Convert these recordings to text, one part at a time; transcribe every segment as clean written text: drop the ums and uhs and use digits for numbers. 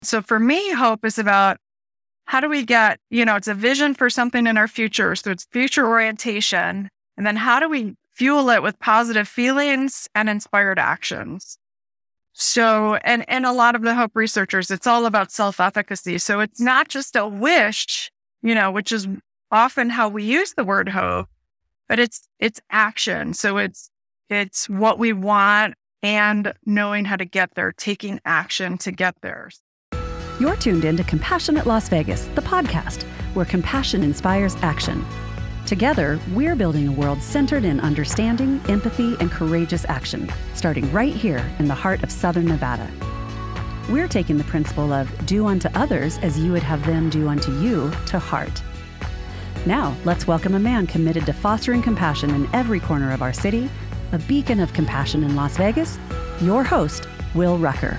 So for me, hope is about how do we get, it's a vision for something in our future. So it's future orientation. And then how do we fuel it with positive feelings and inspired actions? So, and a lot of the hope researchers, it's all about self-efficacy. So it's not just a wish, which is often how we use the word hope, but it's action. So it's what we want and knowing how to get there, taking action to get there. You're tuned in to Compassionate Las Vegas, the podcast where compassion inspires action. Together, we're building a world centered in understanding, empathy, and courageous action, starting right here in the heart of Southern Nevada. We're taking the principle of do unto others as you would have them do unto you to heart. Now, let's welcome a man committed to fostering compassion in every corner of our city, a beacon of compassion in Las Vegas, your host, Will Rucker.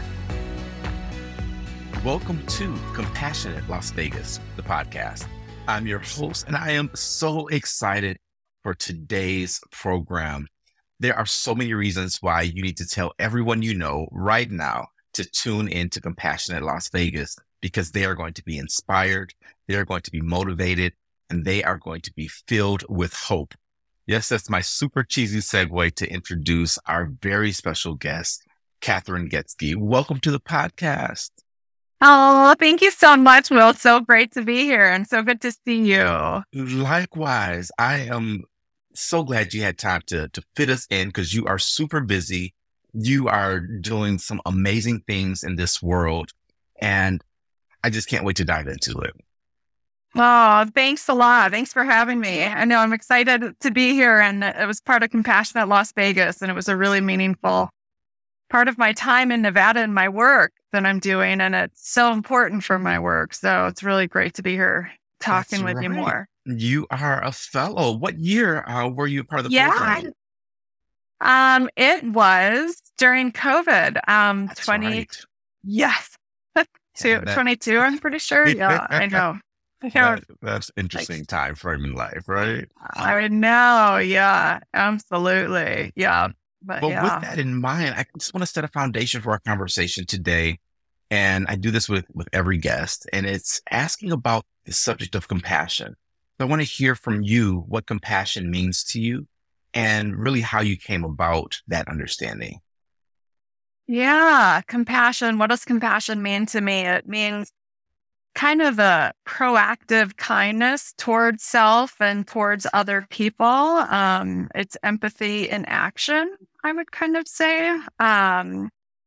Welcome to Compassionate Las Vegas, the podcast. I'm your host, and I am so excited for today's program. There are so many reasons why you need to tell everyone you know right now to tune in to Compassionate Las Vegas, because they are going to be inspired, they are going to be motivated, and they are going to be filled with hope. Yes, that's my super cheesy segue to introduce our very special guest, Catherine Getsky. Welcome to the podcast. Oh, thank you so much, Will. It's so great to be here and so good to see you. Likewise, I am so glad you had time to fit us in because you are super busy. You are doing some amazing things in this world, and I just can't wait to dive into it. Oh, thanks a lot. Thanks for having me. I know I'm excited to be here, and it was part of Compassionate Las Vegas, and it was a really meaningful part of my time in Nevada and my work that I'm doing. And it's so important for my work. So it's really great to be here talking with you more. You are a fellow. What year were you part of the program? It was during COVID. That's 20. Right. Yes. 22, I'm pretty sure. Yeah, I know. That's interesting time frame in life, right? I know. Yeah, absolutely. Yeah. But with that in mind, I just want to set a foundation for our conversation today. And I do this with every guest, and it's asking about the subject of compassion. So I want to hear from you what compassion means to you and really how you came about that understanding. Yeah, compassion. What does compassion mean to me? It means kind of a proactive kindness towards self and towards other people. It's empathy in action, I would kind of say. And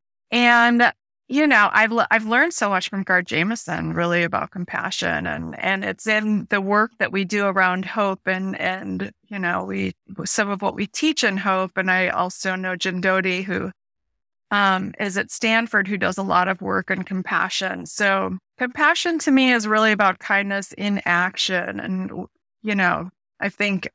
I've learned so much from Gard Jamieson really about compassion, and it's in the work that we do around hope and we some of what we teach in hope. And I also know Jim Doty, who is at Stanford, who does a lot of work in compassion. So compassion to me is really about kindness in action. And, I think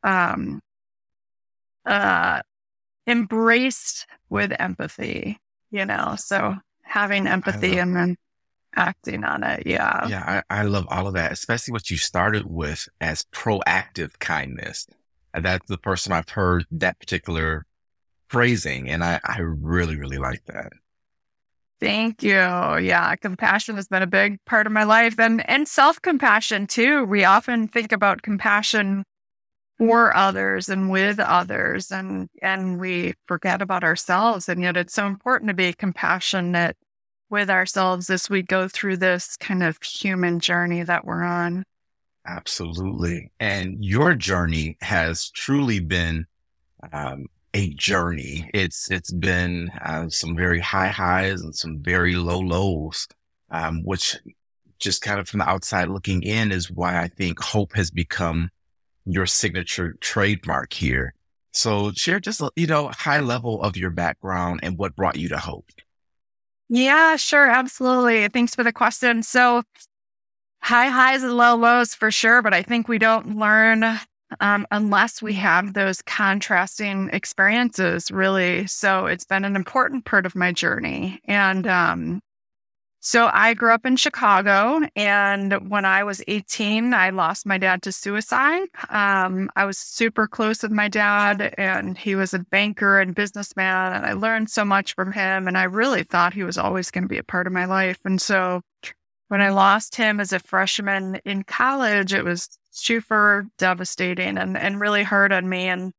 embraced with empathy, so having empathy and then acting on it. Yeah. Yeah, I love all of that, especially what you started with as proactive kindness. And that's the first time I've heard that particular phrasing. And I really, really like that. Thank you. Yeah. Compassion has been a big part of my life and self-compassion too. We often think about compassion for others and with others and we forget about ourselves. And yet it's so important to be compassionate with ourselves as we go through this kind of human journey that we're on. Absolutely. And your journey has truly been a journey. It's been some very high highs and some very low lows, which just kind of from the outside looking in is why I think hope has become your signature trademark here. So share just high level of your background and what brought you to hope. Yeah, sure. Absolutely. Thanks for the question. So high highs and low lows for sure, but I think we don't learn unless we have those contrasting experiences, really. So it's been an important part of my journey. And So I grew up in Chicago, and when I was 18, I lost my dad to suicide. I was super close with my dad, and he was a banker and businessman, and I learned so much from him, and I really thought he was always going to be a part of my life. And so when I lost him as a freshman in college, it was super devastating and really hard on me, and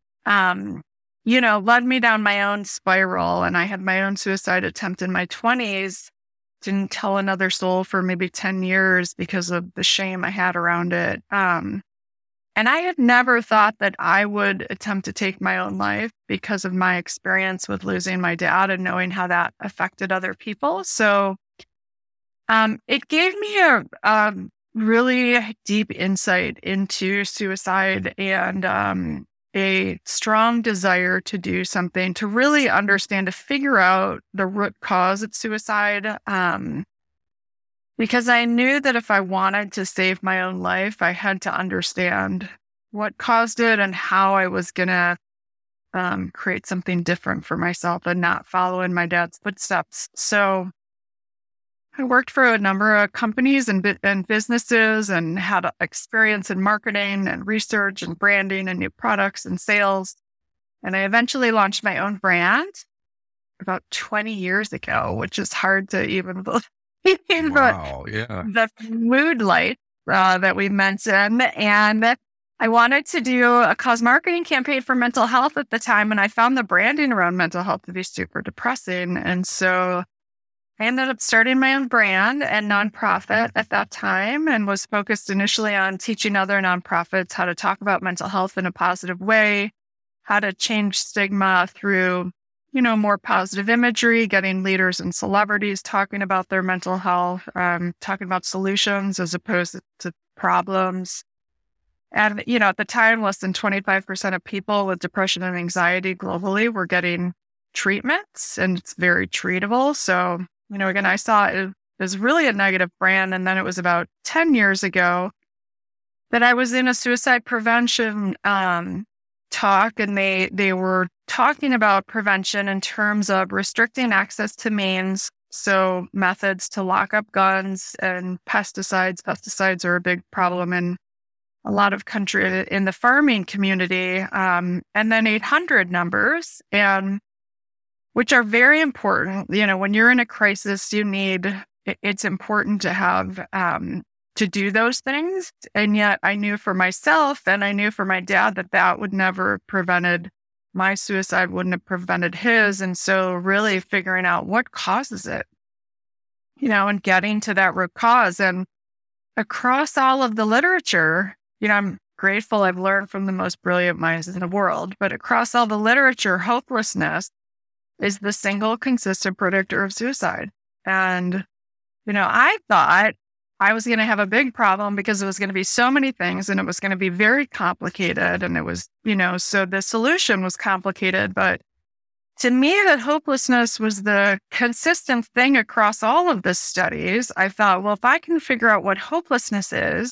led me down my own spiral. And I had my own suicide attempt in my 20s. Didn't tell another soul for maybe 10 years because of the shame I had around it. And I had never thought that I would attempt to take my own life because of my experience with losing my dad and knowing how that affected other people. So it gave me a really deep insight into suicide and a strong desire to do something, to really understand, to figure out the root cause of suicide. Because I knew that if I wanted to save my own life, I had to understand what caused it and how I was going to create something different for myself and not follow in my dad's footsteps. So I worked for a number of companies and businesses and had experience in marketing and research and branding and new products and sales. And I eventually launched my own brand about 20 years ago, which is hard to even believe. Wow, yeah. The mood light that we mentioned. And I wanted to do a cause marketing campaign for mental health at the time. And I found the branding around mental health to be super depressing. And so I ended up starting my own brand and nonprofit at that time, and was focused initially on teaching other nonprofits how to talk about mental health in a positive way, how to change stigma through, more positive imagery, getting leaders and celebrities talking about their mental health, talking about solutions as opposed to problems. And, at the time, less than 25% of people with depression and anxiety globally were getting treatments, and it's very treatable. So, again, I saw it as really a negative brand. And then it was about 10 years ago that I was in a suicide prevention talk, and they were talking about prevention in terms of restricting access to means. So methods to lock up guns and pesticides. Pesticides are a big problem in a lot of countries in the farming community. And then 800 numbers, and which are very important. When you're in a crisis, it's important to have, to do those things. And yet I knew for myself, and I knew for my dad, that would never have prevented my suicide, wouldn't have prevented his. And so really figuring out what causes it, and getting to that root cause. And across all of the literature, I'm grateful I've learned from the most brilliant minds in the world, but across all the literature, hopelessness is the single consistent predictor of suicide. And, I thought I was going to have a big problem because it was going to be so many things, and it was going to be very complicated. And it was, so the solution was complicated. But to me, that hopelessness was the consistent thing across all of the studies. I thought, well, if I can figure out what hopelessness is,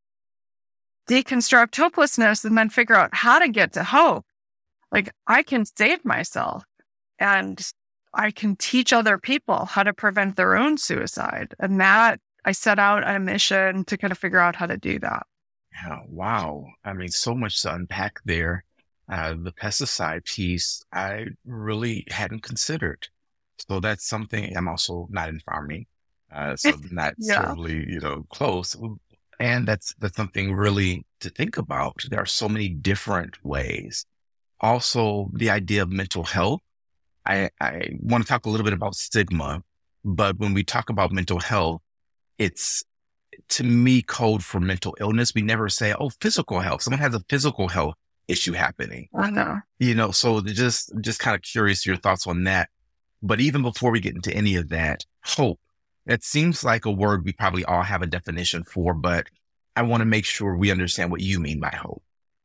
deconstruct hopelessness, and then figure out how to get to hope, I can save myself. And I can teach other people how to prevent their own suicide. And that I set out on a mission to kind of figure out how to do that. Yeah, wow. I mean, so much to unpack there. The pesticide piece, I really hadn't considered. So that's something. I'm also not in farming, so not terribly, close. And that's something really to think about. There are so many different ways. Also, the idea of mental health. I want to talk a little bit about stigma, but when we talk about mental health, it's, to me, code for mental illness. We never say, physical health. Someone has a physical health issue happening. I know. So just kind of curious your thoughts on that. But even before we get into any of that, hope, it seems like a word we probably all have a definition for, but I want to make sure we understand what you mean by hope.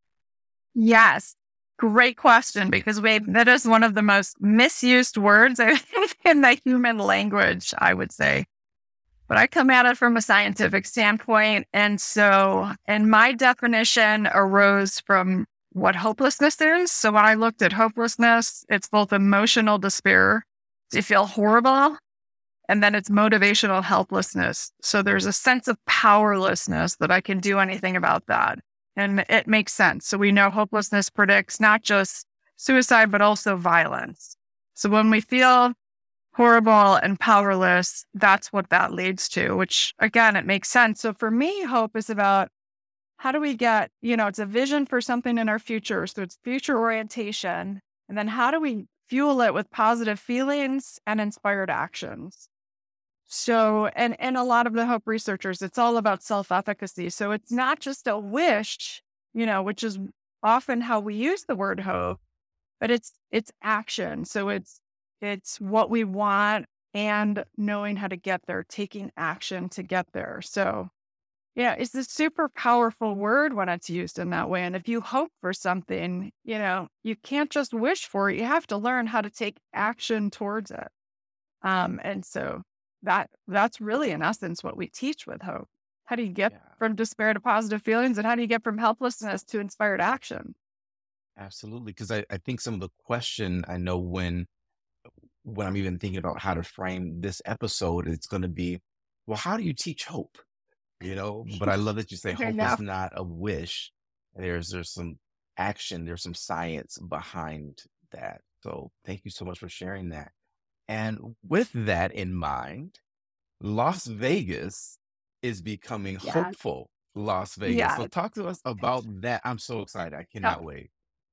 Yes. Great question, because that is one of the most misused words in the human language, I would say. But I come at it from a scientific standpoint. And my definition arose from what hopelessness is. So when I looked at hopelessness, it's both emotional despair. You feel horrible And then it's motivational helplessness. So there's a sense of powerlessness that I can do anything about that. And it makes sense. So we know hopelessness predicts not just suicide, but also violence. So when we feel horrible and powerless, that's what that leads to, which again, it makes sense. So for me, hope is about how do we get, it's a vision for something in our future. So it's future orientation. And then how do we fuel it with positive feelings and inspired actions? So, and a lot of the hope researchers, it's all about self-efficacy. So it's not just a wish, which is often how we use the word hope, but it's action. So it's what we want and knowing how to get there, taking action to get there. So yeah, it's a super powerful word when it's used in that way. And if you hope for something, you can't just wish for it. You have to learn how to take action towards it. And so that's really in essence what we teach with hope. How do you get from despair to positive feelings, and how do you get from helplessness to inspired action? Absolutely. Because I think some of the question I know when I'm even thinking about how to frame this episode, it's going to be, well, how do you teach hope? But I love that you say hope is not a wish. There's some action, there's some science behind that. So thank you so much for sharing that. And with that in mind, Las Vegas is becoming hopeful Las Vegas. So talk to us about that. I'm so excited. I cannot wait.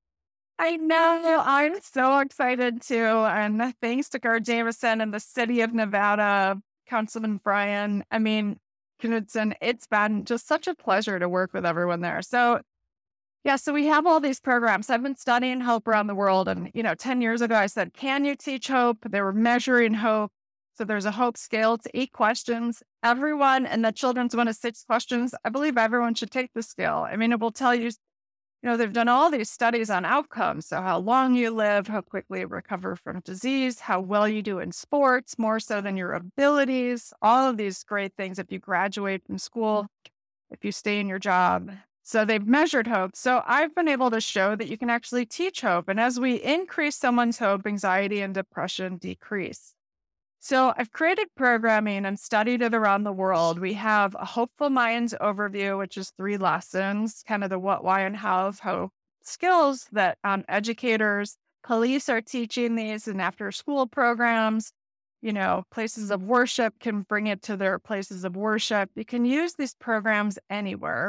I know. I'm so excited too. And thanks to Gar Jamieson and the city of Nevada, Councilman Brian. I mean, Knudsen, it's been just such a pleasure to work with everyone there. So so we have all these programs. I've been studying hope around the world. And, 10 years ago, I said, can you teach hope? They were measuring hope. So there's a hope scale. It's 8 questions. Everyone in the children's one is 6 questions. I believe everyone should take the scale. I mean, it will tell you, they've done all these studies on outcomes. So how long you live, how quickly you recover from disease, how well you do in sports, more so than your abilities, all of these great things. If you graduate from school, if you stay in your job. So they've measured hope. So I've been able to show that you can actually teach hope. And as we increase someone's hope, anxiety and depression decrease. So I've created programming and studied it around the world. We have a Hopeful Minds overview, which is 3 lessons, kind of the what, why, and how of hope skills that educators, police are teaching these in after school programs. Places of worship can bring it to their places of worship. You can use these programs anywhere.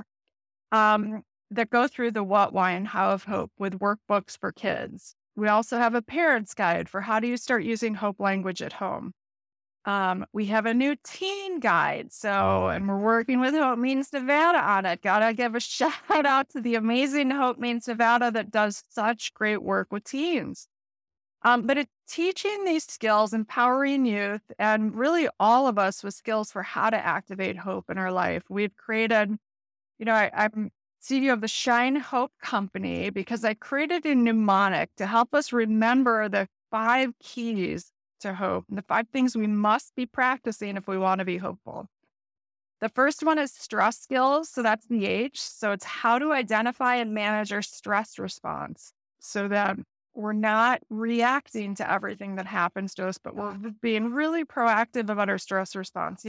That go through the what, why, and how of hope with workbooks for kids. We also have a parent's guide for how do you start using hope language at home. We have a new teen guide. And we're working with Hope Means Nevada on it. Gotta give a shout out to the amazing Hope Means Nevada that does such great work with teens. But it's teaching these skills, empowering youth, and really all of us with skills for how to activate hope in our life. We've created I'm CEO of the Shine Hope Company because I created a mnemonic to help us remember the 5 keys to hope and the 5 things we must be practicing if we want to be hopeful. The first one is stress skills. So that's the H. So it's how to identify and manage our stress response so that we're not reacting to everything that happens to us, but we're being really proactive about our stress response.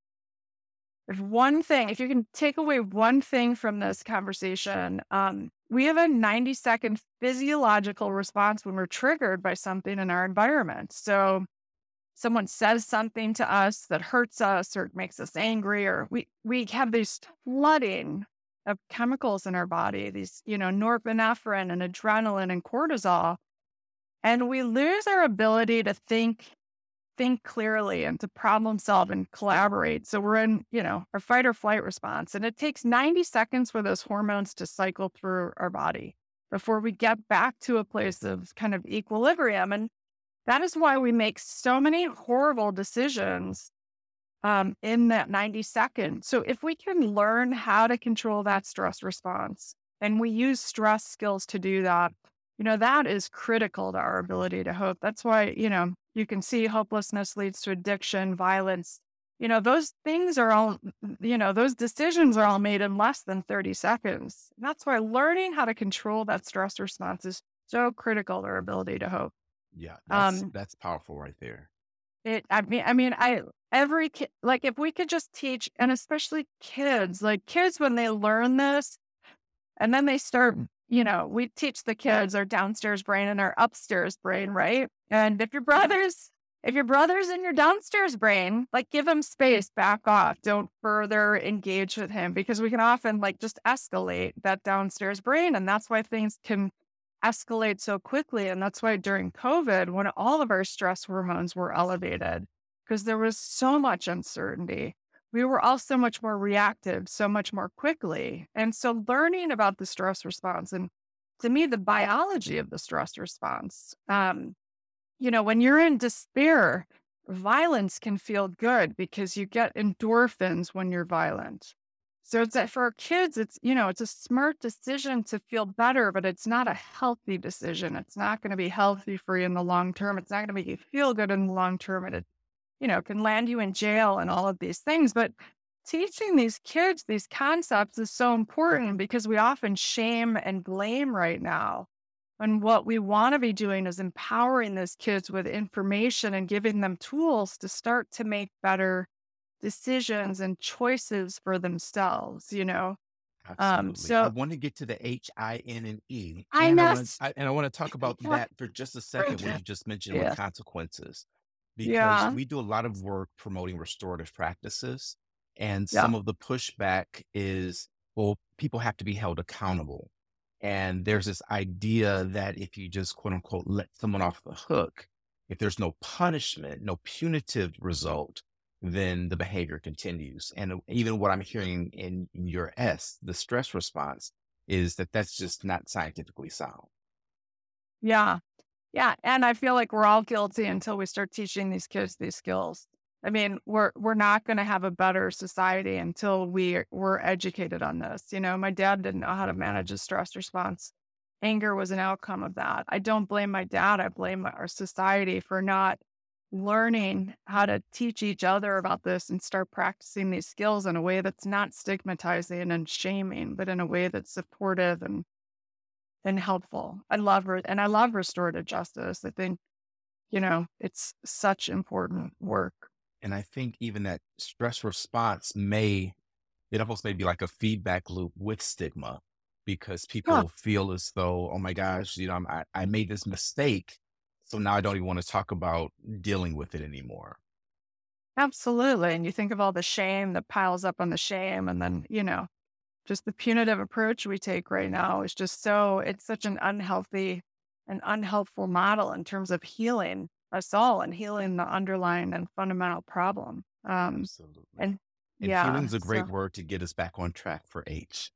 If you can take away one thing from this conversation, we have a 90-second physiological response when we're triggered by something in our environment. So someone says something to us that hurts us or makes us angry, or we have this flooding of chemicals in our body, these, norepinephrine and adrenaline and cortisol, and we lose our ability to think clearly and to problem solve and collaborate. So we're in, our fight or flight response. And it takes 90 seconds for those hormones to cycle through our body before we get back to a place of kind of equilibrium. And that is why we make so many horrible decisions in that 90 seconds. So if we can learn how to control that stress response, and we use stress skills to do that, that is critical to our ability to hope. That's why, you can see hopelessness leads to addiction, violence. Those things are all, those decisions are all made in less than 30 seconds. And that's why learning how to control that stress response is so critical to our ability to hope. Yeah, that's powerful right there. Every kid, like if we could just teach, and especially kids, like kids, when they learn this and then they start, we teach the kids our downstairs brain and our upstairs brain, right? And if your brother's in your downstairs brain, like give him space, back off, don't further engage with him, because we can often like just escalate that downstairs brain. And that's why things can escalate so quickly. And that's why during COVID, when all of our stress hormones were elevated, because there was so much uncertainty, we were all so much more reactive, so much more quickly. And so learning about the stress response, and to me, the biology of the stress response, when you're in despair, violence can feel good because you get endorphins when you're violent. So it's that for our kids, it's a smart decision to feel better, but it's not a healthy decision. It's not going to be healthy for you in the long term. It's not going to make you feel good in the long term. And it can land you in jail and all of these things. But teaching these kids these concepts is so important, because we often shame and blame right now. And what we want to be doing is empowering these kids with information and giving them tools to start to make better decisions and choices for themselves, Absolutely. I So want to get to the HINE. I And know. I want to talk about that for just a second, what you just mentioned with Yeah. consequences, because Yeah. we do a lot of work promoting restorative practices. And Yeah. some of the pushback is, well, people have to be held accountable. And there's this idea that if you just quote unquote let someone off the hook, if there's no punishment, no punitive result, then the behavior continues. And even what I'm hearing in your the stress response, is that that's just not scientifically sound. Yeah. Yeah. And I feel like we're all guilty until we start teaching these kids these skills. I mean, we're not going to have a better society until we're educated on this. My dad didn't know how to manage a stress response. Anger was an outcome of that. I don't blame my dad. I blame our society for not learning how to teach each other about this and start practicing these skills in a way that's not stigmatizing and shaming, but in a way that's supportive and helpful. I love restorative justice. I think, it's such important work. And I think even that stress response it almost may be like a feedback loop with stigma, because Yeah, people feel as though, oh my gosh, I made this mistake. So now I don't even want to talk about dealing with it anymore. absolutely. And you think of all the shame that piles up on the shame, and then, just the punitive approach we take right now is just it's such an unhealthy and unhelpful model in terms of healing us all and healing the underlying and fundamental problem. Absolutely. And And yeah, healing's a so great word to get us back on track for H.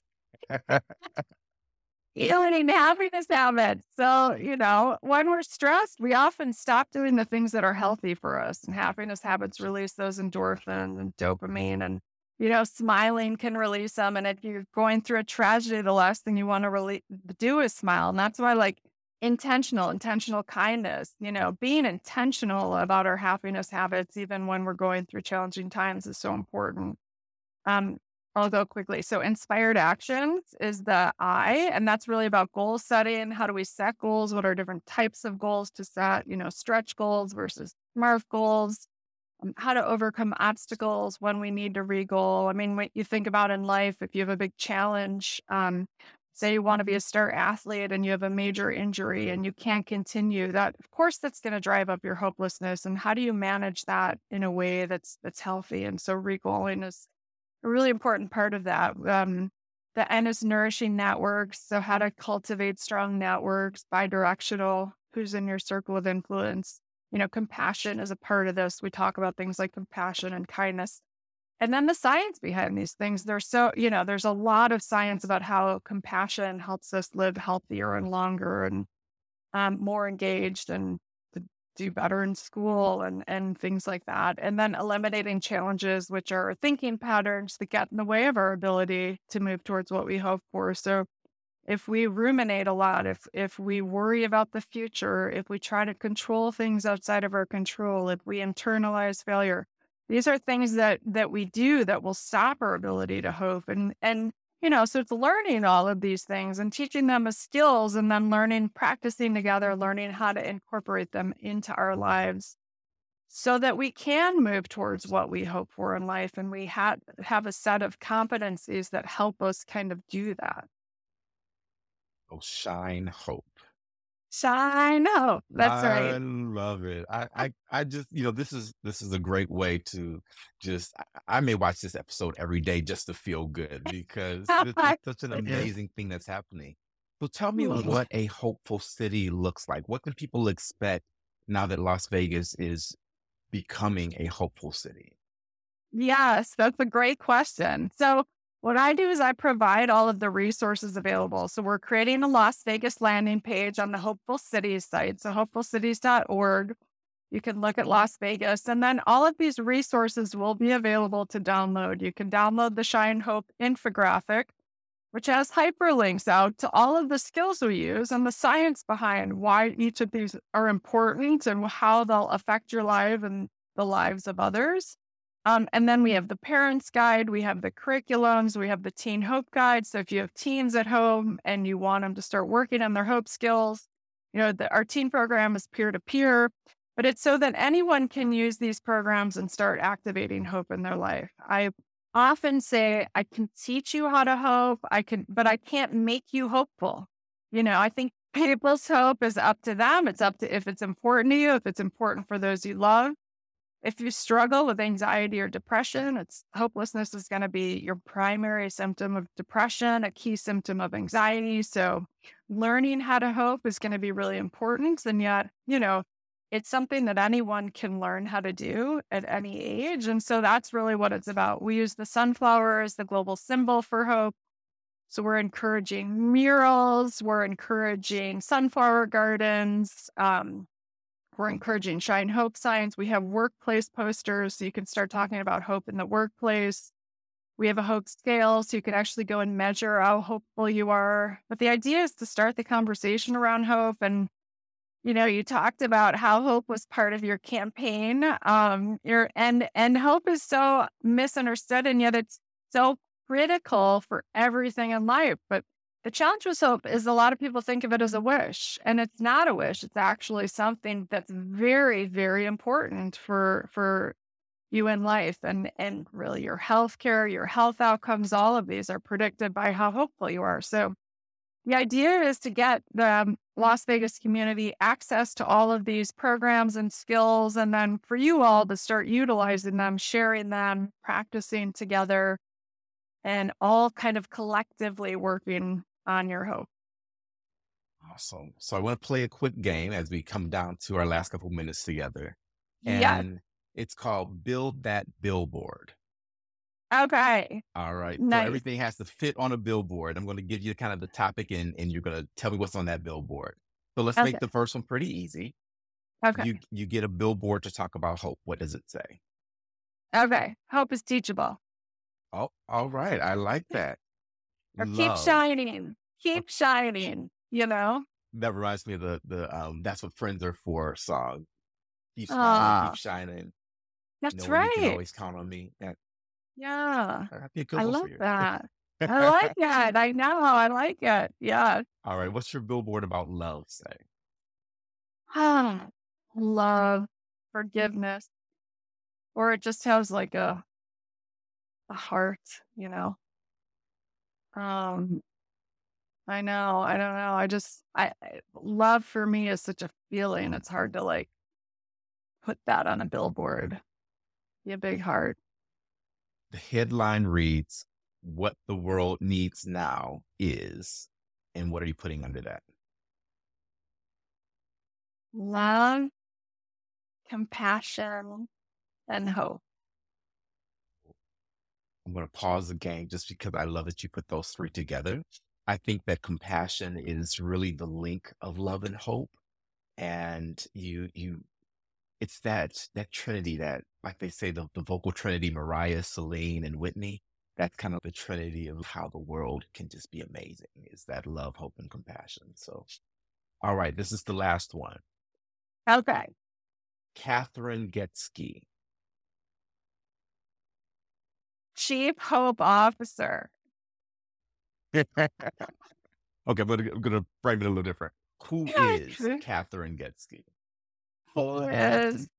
healing and happiness habits. So, when we're stressed, we often stop doing the things that are healthy for us. And happiness habits release those endorphins and dopamine, and smiling can release them. And if you're going through a tragedy, the last thing you want to do is smile. And that's why, like, intentional kindness, being intentional about our happiness habits, even when we're going through challenging times, is so important. Um, I'll go quickly. So inspired actions is the I, and that's really about goal setting. How do we set goals? What are different types of goals to set? Stretch goals versus SMART goals. How to overcome obstacles when we need to re-goal. I mean, what you think about in life, if you have a big challenge, say you want to be a star athlete and you have a major injury and you can't continue, that of course that's going to drive up your hopelessness. And how do you manage that in a way that's healthy? And so re-goaling is a really important part of that. The N is nourishing networks. So how to cultivate strong networks, bi-directional, who's in your circle of influence. Compassion is a part of this. We talk about things like compassion and kindness. And then the science behind these things. There's a lot of science about how compassion helps us live healthier and longer and more engaged and to do better in school and things like that. And then eliminating challenges, which are thinking patterns that get in the way of our ability to move towards what we hope for. So if we ruminate a lot, if we worry about the future, if we try to control things outside of our control, if we internalize failure, these are things that we do that will stop our ability to hope. And so it's learning all of these things and teaching them as skills, and then practicing together, learning how to incorporate them into our lives. so that we can move towards what we hope for in life. And we have a set of competencies that help us kind of do that. Oh, shine hope. Shine hope. That's I right. love it. I just, this is a great way to just, I may watch this episode every day just to feel good because this is such an amazing thing that's happening. So tell me what a hopeful city looks like. What can people expect now that Las Vegas is becoming a hopeful city? Yes, that's a great question. So, what I do is I provide all of the resources available. So, we're creating a Las Vegas landing page on the Hopeful Cities site. So, hopefulcities.org. You can look at Las Vegas, and then all of these resources will be available to download. You can download the Shine Hope infographic, which has hyperlinks out to all of the skills we use and the science behind why each of these are important and how they'll affect your life and the lives of others. And then we have the parents guide, we have the curriculums, we have the teen hope guide. So if you have teens at home and you want them to start working on their hope skills, our teen program is peer to peer, but it's so that anyone can use these programs and start activating hope in their life. I often say I can teach you how to hope, but I can't make you hopeful. I think people's hope is up to them. It's up to if it's important to you, if it's important for those you love. If you struggle with anxiety or depression, hopelessness is going to be your primary symptom of depression, a key symptom of anxiety. So learning how to hope is going to be really important. And yet, it's something that anyone can learn how to do at any age. And so that's really what it's about. We use the sunflower as the global symbol for hope. So we're encouraging murals, we're encouraging sunflower gardens, we're encouraging Shine Hope signs. We have workplace posters, so you can start talking about hope in the workplace. We have a hope scale, so you can actually go and measure how hopeful you are. But the idea is to start the conversation around hope. And, you talked about how hope was part of your campaign. And hope is so misunderstood, and yet it's so critical for everything in life. But the challenge with hope is a lot of people think of it as a wish, and it's not a wish. It's actually something that's very, very important for you in life, and really your healthcare, your health outcomes. All of these are predicted by how hopeful you are. So the idea is to get the Las Vegas community access to all of these programs and skills, and then for you all to start utilizing them, sharing them, practicing together, and all kind of collectively working on your hope. Awesome. So I want to play a quick game as we come down to our last couple minutes together. Yeah. And it's called Build That Billboard. Okay. All right. Nice. So everything has to fit on a billboard. I'm going to give you kind of the topic and you're going to tell me what's on that billboard. So let's make the first one pretty easy. Okay. You get a billboard to talk about hope. What does it say? Okay. Hope is teachable. Oh, all right. I like that. Or keep shining. Keep shining, That reminds me of the That's What Friends Are For song. Keep smiling, keep shining. That's right. You can always count on me. Yeah. That'd be a good I one love for you. that. I like it. I know. I like it. Yeah. All right. What's your billboard about love say? Love, forgiveness. Or it just has like a heart, I know. I don't know. Love for me is such a feeling. It's hard to put that on a billboard. Be a big heart. The headline reads, "What the world needs now is," and what are you putting under that? Love, compassion, and hope. I'm going to pause the game just because I love that you put those three together. I think that compassion is really the link of love and hope. And it's that trinity that, like they say, the vocal trinity, Mariah, Celine, and Whitney, that's kind of the trinity of how the world can just be amazing, is that love, hope, and compassion. So, all right, this is the last one. Okay. Catherine Getsky. Chief Hope Officer. Okay, I'm gonna frame it a little different. Who is Catherine Getsky? Who is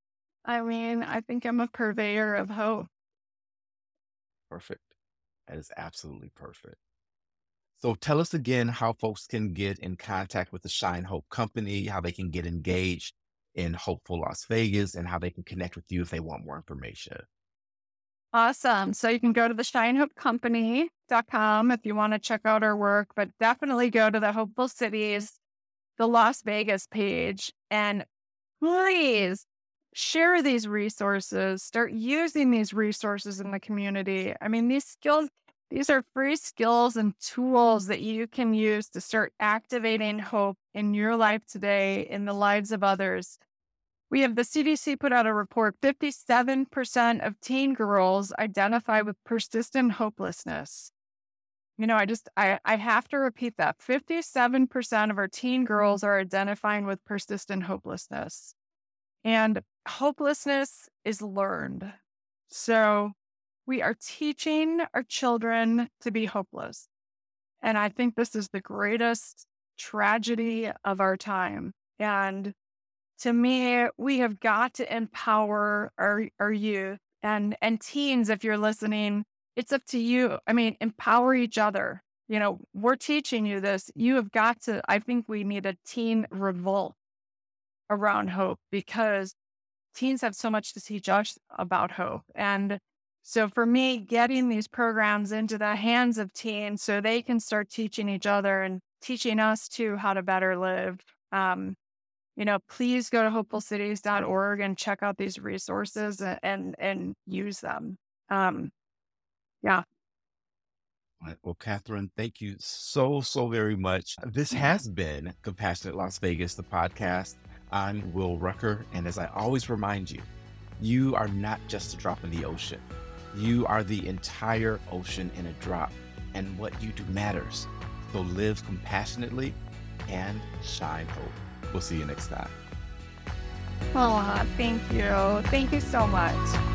I mean, I think I'm a purveyor of hope. Perfect. That is absolutely perfect. So tell us again how folks can get in contact with the Shine Hope Company, how they can get engaged in Hopeful Las Vegas, and how they can connect with you if they want more information. Awesome. So you can go to the shinehopecompany.com if you want to check out our work, but definitely go to the Hopeful Cities, the Las Vegas page, and please share these resources. Start using these resources in the community. I mean, these are free skills and tools that you can use to start activating hope in your life today, in the lives of others. We have the CDC put out a report, 57% of teen girls identify with persistent hopelessness. You know, I have to repeat that. 57% of our teen girls are identifying with persistent hopelessness. And hopelessness is learned. So we are teaching our children to be hopeless. And I think this is the greatest tragedy of our time. And to me, we have got to empower our youth and teens. If you're listening, it's up to you. I mean, empower each other. You know, we're teaching you this. You have got to, I think we need a teen revolt around hope, because teens have so much to teach us about hope. And so for me, getting these programs into the hands of teens so they can start teaching each other and teaching us too how to better live. You know, please go to hopefulcities.org and check out these resources and use them. Yeah. Well, Catherine, thank you so very much. This has been Compassionate Las Vegas, the podcast. I'm Will Rucker. And as I always remind you, you are not just a drop in the ocean. You are the entire ocean in a drop. And what you do matters. So live compassionately and shine hope. We'll see you next time. Oh, thank you. Thank you so much.